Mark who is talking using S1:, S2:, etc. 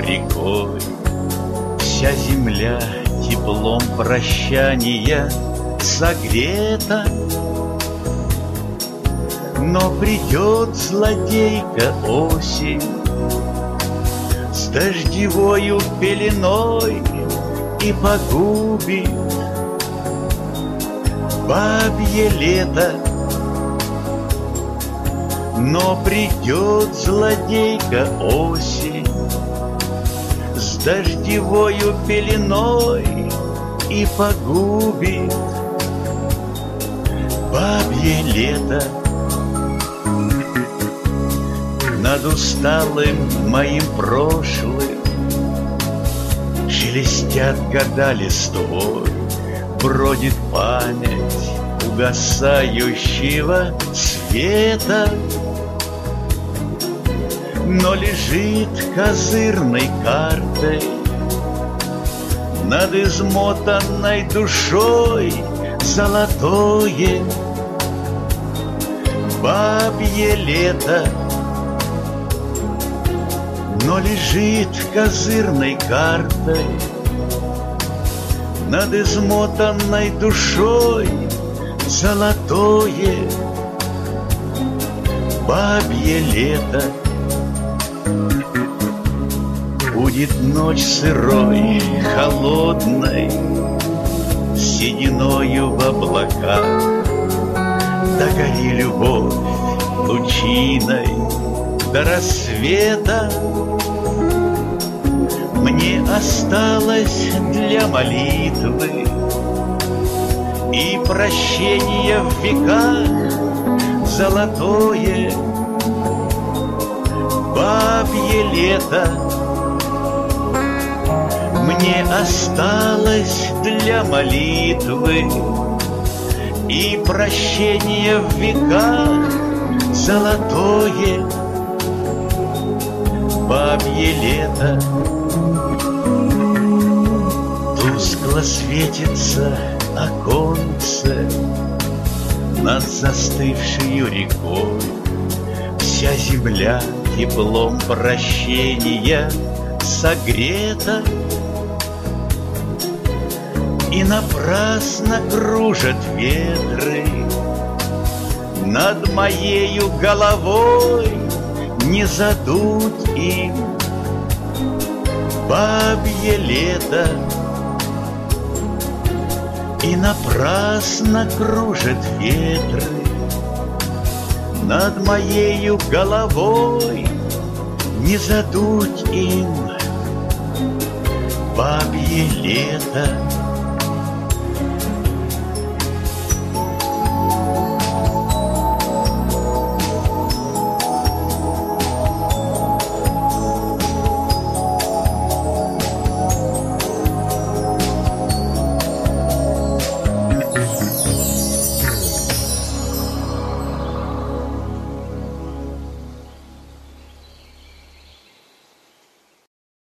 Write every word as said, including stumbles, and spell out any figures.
S1: рекой. Вся земля теплом прощания согрета, но придет злодейка осень с дождевою пеленой и погубит бабье лето. Но придет злодейка осень с дождевою пеленой и погубит бабье лето. Над усталым моим прошлым шелестят года листвой, бродит память угасающего света. Но лежит козырной картой над измотанной душой золотое бабье лето. Но лежит козырной картой над измотанной душой золотое бабье лето. Будет ночь сырой, холодной, сединою в облаках. Догори, любовь, лучиной до рассвета. Мне осталось для молитвы и прощения в веках золотое бабье лето. Мне осталось для молитвы и прощения в веках золотое бабье лето. Тускло светится оконце над застывшей рекой. Вся земля теплом прощения согрета, и напрасно кружат ветры над моею головой. Не задуть им бабье лето, и напрасно кружат ветры над моею головой. Не задуть им бабье лето.